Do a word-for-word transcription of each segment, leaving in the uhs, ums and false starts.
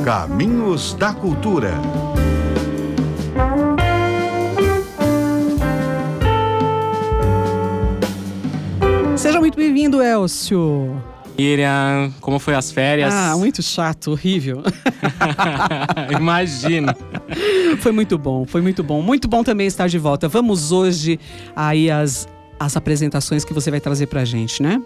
Caminhos da Cultura. Seja muito bem-vindo, Elcio. Miriam, como foi as férias? Ah, muito chato, horrível. Imagino. Foi muito bom, foi muito bom. Muito bom também estar de volta. Vamos hoje aí as, as apresentações que você vai trazer pra gente, né?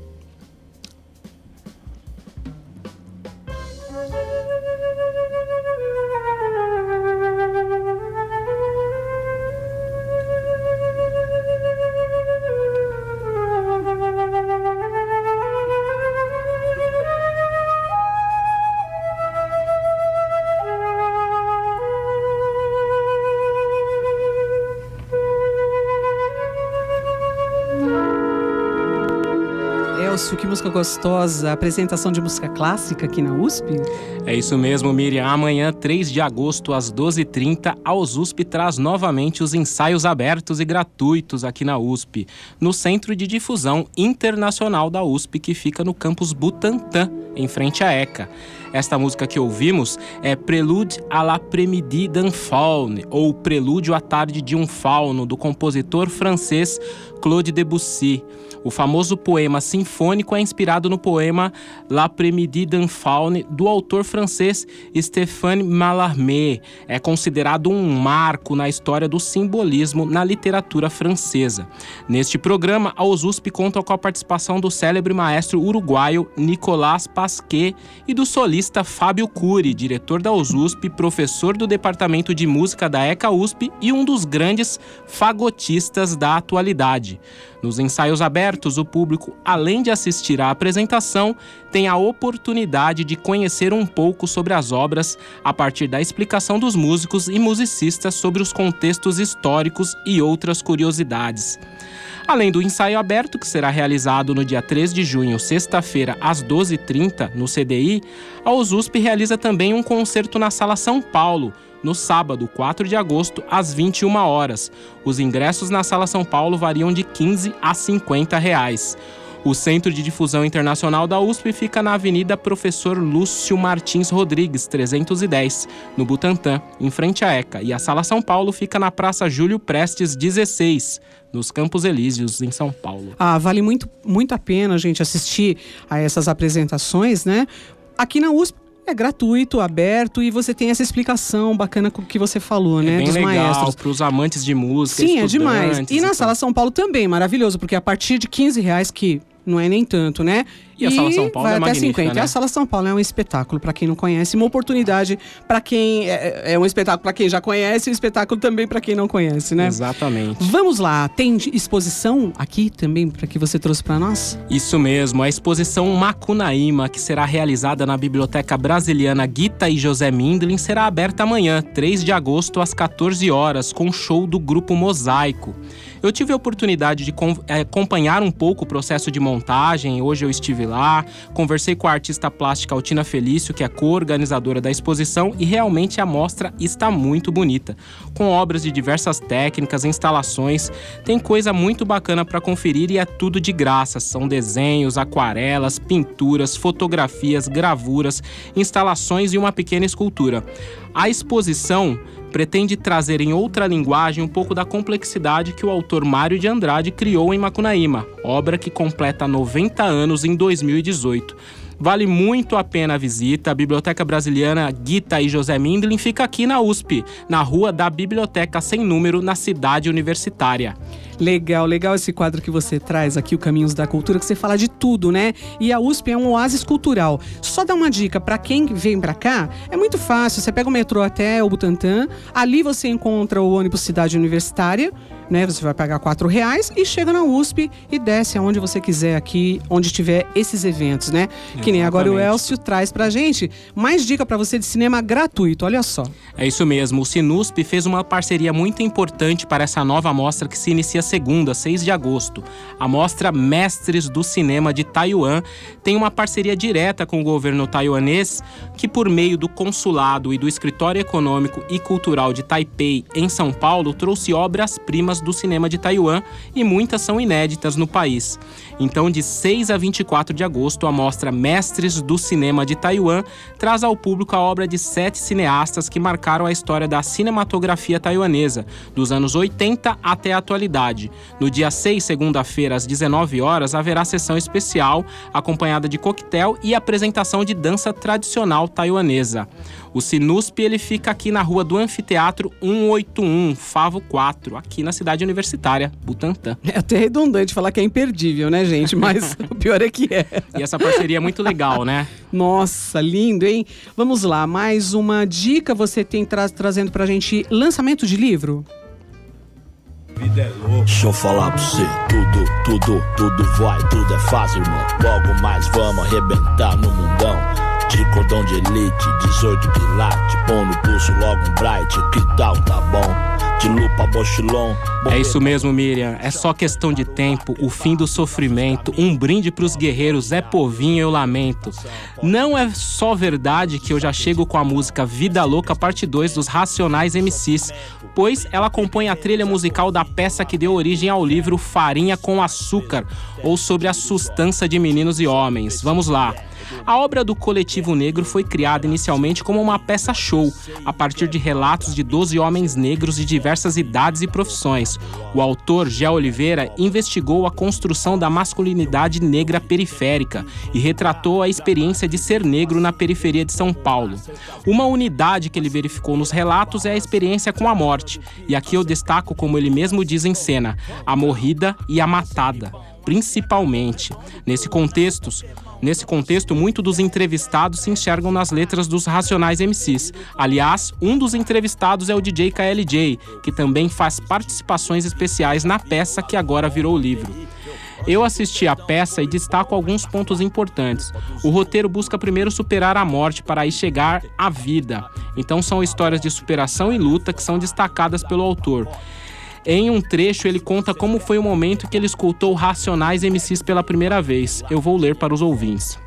Que música gostosa, apresentação de música clássica aqui na U S P? É isso mesmo, Miriam. Amanhã, três de agosto, às doze e trinta, a U S P traz novamente os ensaios abertos e gratuitos aqui na U S P, no Centro de Difusão Internacional da U S P, que fica no campus Butantã, em frente à ECA. Esta música que ouvimos é Prélude à l'après-midi d'un faune, ou Prelúdio à tarde de um fauno, do compositor francês Claude Debussy. O famoso poema sinfônico é inspirado no poema L'après-midi d'un faune, do autor francês Stéphane Mallarmé. É considerado um marco na história do simbolismo na literatura francesa. Neste programa, a U S P conta com a participação do célebre maestro uruguaio Nicolás Pasquet e do solista Fábio Cury, diretor da U S P, professor do Departamento de Música da ECA U S P e um dos grandes fagotistas da atualidade. Nos ensaios abertos, o público, além de assistir à apresentação, tem a oportunidade de conhecer um pouco sobre as obras a partir da explicação dos músicos e musicistas sobre os contextos históricos e outras curiosidades. Além do ensaio aberto, que será realizado no dia três de junho, sexta-feira, às doze e trinta, no C D I, a U S P realiza também um concerto na Sala São Paulo, no sábado, quatro de agosto, às vinte e uma horas. Os ingressos na Sala São Paulo variam de quinze a cinquenta reais. O Centro de Difusão Internacional da U S P fica na Avenida Professor Lúcio Martins Rodrigues, trezentos e dez, no Butantã, em frente à ECA. E a Sala São Paulo fica na Praça Júlio Prestes dezesseis, nos Campos Elíseos, em São Paulo. Ah, vale muito, muito a pena a gente assistir a essas apresentações, né? Aqui na U S P é gratuito, aberto, e você tem essa explicação bacana que você falou, né? É bem dos legal, maestros. Para os amantes de música. Sim, é demais. E na então. Sala São Paulo também, maravilhoso, porque a partir de quinze reais, que não é nem tanto, né? E a Sala São Paulo vai é até magnífica, cinquenta. né? E a Sala São Paulo é um espetáculo, para quem não conhece, uma oportunidade para quem... É, é um espetáculo para quem já conhece e um espetáculo também para quem não conhece, né? Exatamente. Vamos lá, tem exposição aqui também para que você trouxe para nós? Isso mesmo, a exposição Macunaíma, que será realizada na Biblioteca Brasiliana Gita e José Mindlin, será aberta amanhã, três de agosto, às quatorze horas, com show do Grupo Mosaico. Eu tive a oportunidade de acompanhar um pouco o processo de montagem. Hoje eu estive lá, conversei com a artista plástica Altina Felício, que é co-organizadora da exposição, e realmente a mostra está muito bonita, com obras de diversas técnicas, instalações. Tem coisa muito bacana para conferir e é tudo de graça. São desenhos, aquarelas, pinturas, fotografias, gravuras, instalações e uma pequena escultura. A exposição pretende trazer em outra linguagem um pouco da complexidade que o autor Mário de Andrade criou em Macunaíma, obra que completa noventa anos em dois mil e dezoito. Vale muito a pena a visita. A Biblioteca Brasiliana Gita e José Mindlin fica aqui na U S P, na Rua da Biblioteca Sem Número, na Cidade Universitária. Legal, legal esse quadro que você traz aqui, o Caminhos da Cultura, que você fala de tudo, né? E a U S P é um oásis cultural. Só dá uma dica, pra quem vem pra cá, é muito fácil. Você pega o metrô até o Butantã, ali você encontra o ônibus Cidade Universitária, né? Você vai pagar quatro reais e chega na U S P e desce aonde você quiser aqui, onde tiver esses eventos, né? Exatamente. Que nem agora o Elcio traz pra gente mais dica pra você de cinema gratuito, olha só. É isso mesmo, o Sinusp fez uma parceria muito importante para essa nova mostra que se inicia segunda, seis de agosto. A mostra Mestres do Cinema de Taiwan tem uma parceria direta com o governo taiwanês, que por meio do consulado e do Escritório Econômico e Cultural de Taipei, em São Paulo, trouxe obras-primas do cinema de Taiwan e muitas são inéditas no país. Então, de seis a vinte e quatro de agosto, a mostra Mestres do Cinema de Taiwan traz ao público a obra de sete cineastas que marcaram a história da cinematografia taiwanesa, dos anos oitenta até a atualidade. No dia seis, segunda-feira, às dezenove horas, haverá sessão especial, acompanhada de coquetel e apresentação de dança tradicional taiwanesa. O Sinusp, ele fica aqui na rua do Anfiteatro cento e oitenta e um, Favo quatro, aqui na cidade universitária, Butantã. É até redundante falar que é imperdível, né, gente? Mas o pior é que é. E essa parceria é muito legal, né? Nossa, lindo, hein? Vamos lá, mais uma dica você tem tra- trazendo pra gente lançamento de livro? Deixa eu falar pra você, tudo, tudo, tudo vai, tudo é fácil, irmão. Logo mais vamos arrebentar no mundão. De cordão de elite, dezoito quilates, põe no pulso logo um bright, que tal, tá bom? De lupa, bochilon. É isso mesmo, Miriam, é só questão de tempo, o fim do sofrimento, um brinde pros guerreiros, é povinho, eu lamento. Não é só verdade que eu já chego com a música Vida Louca, parte dois dos Racionais M Cs, pois ela compõe a trilha musical da peça que deu origem ao livro Farinha com Açúcar, ou sobre a sustância de meninos e homens. Vamos lá. A obra do Coletivo Negro foi criada inicialmente como uma peça-show, a partir de relatos de doze homens negros de diversas idades e profissões. O autor, Gé Oliveira, investigou a construção da masculinidade negra periférica e retratou a experiência de ser negro na periferia de São Paulo. Uma unidade que ele verificou nos relatos é a experiência com a morte, e aqui eu destaco, como ele mesmo diz em cena, a morrida e a matada, principalmente. Nesse contexto, Nesse contexto, muitos dos entrevistados se enxergam nas letras dos Racionais M Cs. Aliás, um dos entrevistados é o D J K L J, que também faz participações especiais na peça que agora virou livro. Eu assisti a peça e destaco alguns pontos importantes. O roteiro busca primeiro superar a morte para aí chegar à vida. Então são histórias de superação e luta que são destacadas pelo autor. Em um trecho, ele conta como foi o momento que ele escutou Racionais M Cs pela primeira vez. Eu vou ler para os ouvintes.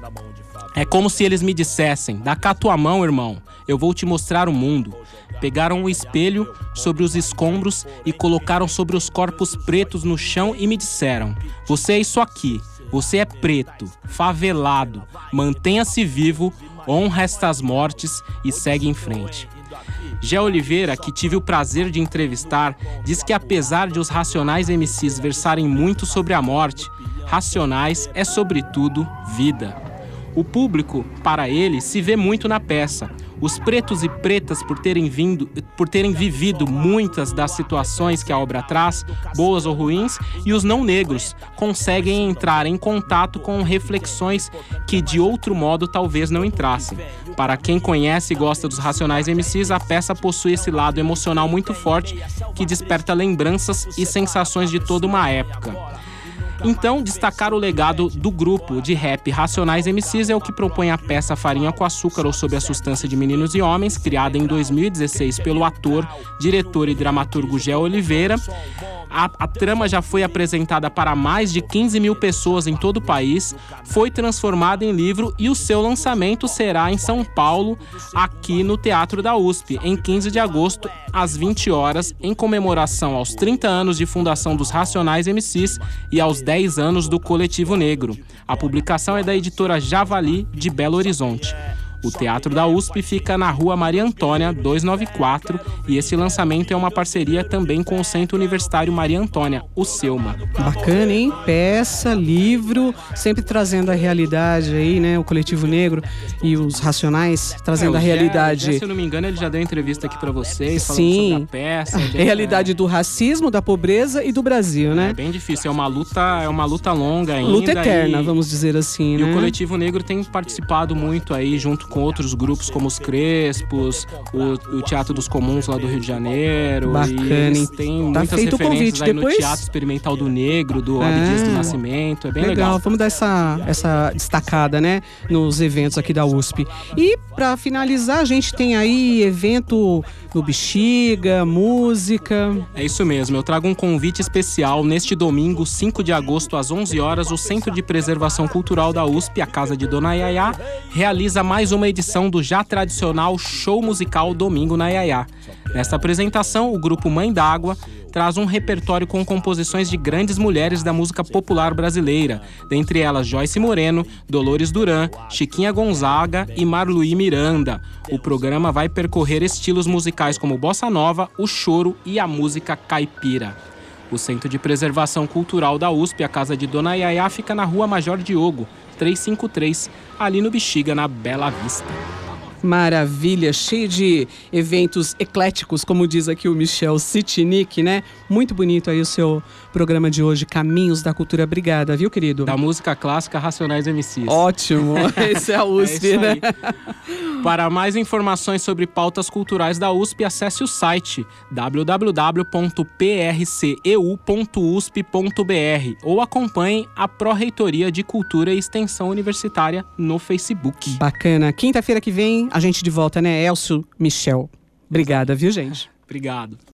É como se eles me dissessem: dá cá tua mão, irmão, eu vou te mostrar o mundo. Pegaram um espelho sobre os escombros e colocaram sobre os corpos pretos no chão e me disseram: você é isso aqui, você é preto, favelado, mantenha-se vivo, honra estas mortes e segue em frente. Gé Oliveira, que tive o prazer de entrevistar, diz que apesar de os Racionais M Cs versarem muito sobre a morte, Racionais é sobretudo vida. O público, para ele, se vê muito na peça. Os pretos e pretas, por terem, vindo, por terem vivido muitas das situações que a obra traz, boas ou ruins, e os não negros conseguem entrar em contato com reflexões que de outro modo talvez não entrassem. Para quem conhece e gosta dos Racionais M Cs, a peça possui esse lado emocional muito forte que desperta lembranças e sensações de toda uma época. Então, destacar o legado do grupo de rap Racionais M Cs é o que propõe a peça Farinha com Açúcar, ou Sobre a Sustância de Meninos e Homens, criada em dois mil e dezesseis pelo ator, diretor e dramaturgo Gé Oliveira. A, a trama já foi apresentada para mais de quinze mil pessoas em todo o país, foi transformada em livro e o seu lançamento será em São Paulo, aqui no Teatro da U S P, em quinze de agosto, às vinte horas, em comemoração aos trinta anos de fundação dos Racionais M Cs e aos dez anos do Coletivo Negro. A publicação é da editora Javali, de Belo Horizonte. O Teatro da U S P fica na Rua Maria Antônia, duzentos e noventa e quatro, e esse lançamento é uma parceria também com o Centro Universitário Maria Antônia, o SEUMA. Bacana, hein? Peça, livro, sempre trazendo a realidade aí, né? O Coletivo Negro e os Racionais trazendo é, a realidade. Gé, se eu não me engano, ele já deu entrevista aqui pra vocês, falando Sim. sobre a peça. A bem, realidade é... do racismo, da pobreza e do Brasil, né? É bem difícil, é uma luta, é uma luta longa ainda. Luta eterna, e, vamos dizer assim, e né? E o Coletivo Negro tem participado muito aí, junto com outros grupos como os Crespos, o, o Teatro dos Comuns lá do Rio de Janeiro. Bacana, e eles têm tá muitas feito o referências convite. aí Depois... no Teatro Experimental do Negro, do Ah, Dias do Nascimento. É bem legal. legal. Vamos dar essa, essa destacada, né, nos eventos aqui da U S P. E para finalizar, a gente tem aí evento no Bexiga, música. É isso mesmo, eu trago um convite especial neste domingo, cinco de agosto, às onze horas, o Centro de Preservação Cultural da U S P, a Casa de Dona Yaya, realiza mais uma edição do já tradicional show musical Domingo na Yaya. Nesta apresentação, o grupo Mãe d'Água traz um repertório com composições de grandes mulheres da música popular brasileira, dentre elas Joyce Moreno, Dolores Duran, Chiquinha Gonzaga e Marluí Miranda. O programa vai percorrer estilos musicais como bossa nova, o choro e a música caipira. O Centro de Preservação Cultural da U S P, a Casa de Dona Yaya, fica na Rua Major Diogo, trezentos e cinquenta e três, ali no Bexiga, na Bela Vista. Maravilha, cheio de eventos ecléticos, como diz aqui o Michel Citinic, né? Muito bonito aí o seu programa de hoje, Caminhos da Cultura. Obrigada, viu, querido? Da música clássica, Racionais M Cs. Ótimo, esse é a U S P, é isso né? Aí. Para mais informações sobre pautas culturais da U S P, acesse o site w w w ponto p r c e u ponto u s p ponto b r ou acompanhe a Pró-Reitoria de Cultura e Extensão Universitária no Facebook. Bacana. Quinta-feira que vem, a gente de volta, né, Elcio, Michel? Obrigada, viu, gente? Obrigado.